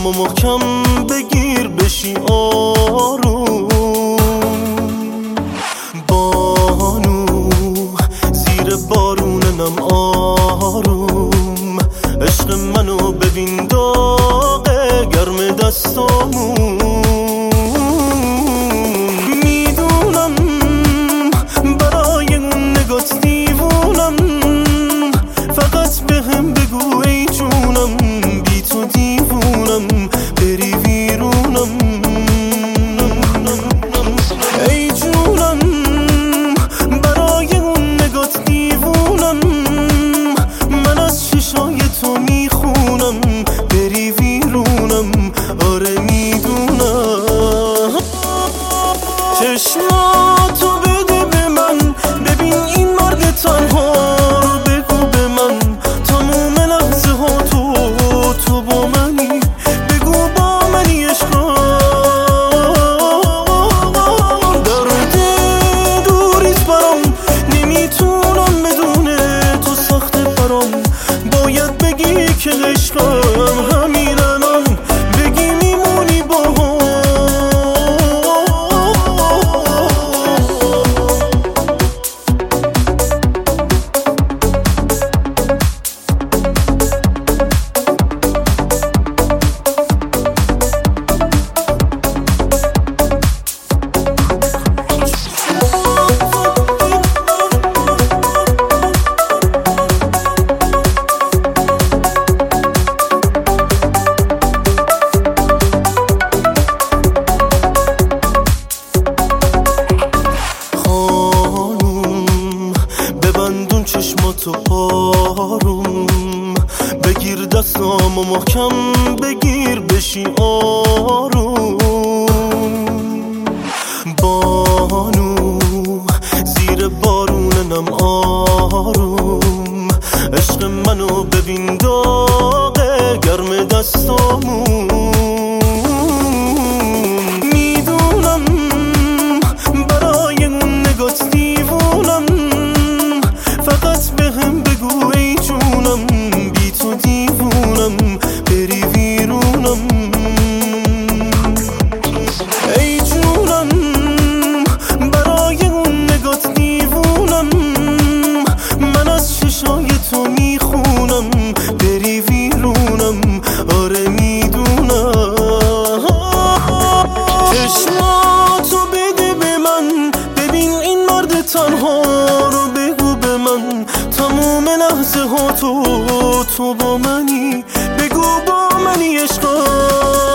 دستامو محکم بگیر بشی آروم. بانو زیر بارونم آروم، عشق منو ببین داغه گرم دستامون. میدونم برای اون نگات دیوونم، فقط بهم بگو ای جونم بی تو دیوونم بری ویرونم. ای جونم برای اون نگات دیوونم، من از چشای تو میخونم بری ویرونم. آره میدونم چشماتو بده به من، ببین این مرد تنها رو بگو به من. تموم لحظه ها تو با منی، بگو با منی عشقا. درد دوریت برام نمیتونم بدون تو سخته برام. باید بگی که عشقم همین الان بگی میمونی با هم. ببندون چشماتو آروم، بگیر دستامو محکم بگیر بشی آروم. بانو زیر بارونم آروم، عشق منو ببین داغه گرم دستامون. میدونم برای اون نگات دیوونم، فقط بهم بگو ای جونم بی تو دیوونم بری ویرونم. ای جونم برای اون نگات دیوونم، من از چشای تو میخونم بری ویرونم. آره میدونم چشماتو بده به من، ببین این مرد تنها رو بگو به من. تموم لحظه ها تو با منی، بگو با منی عشقا.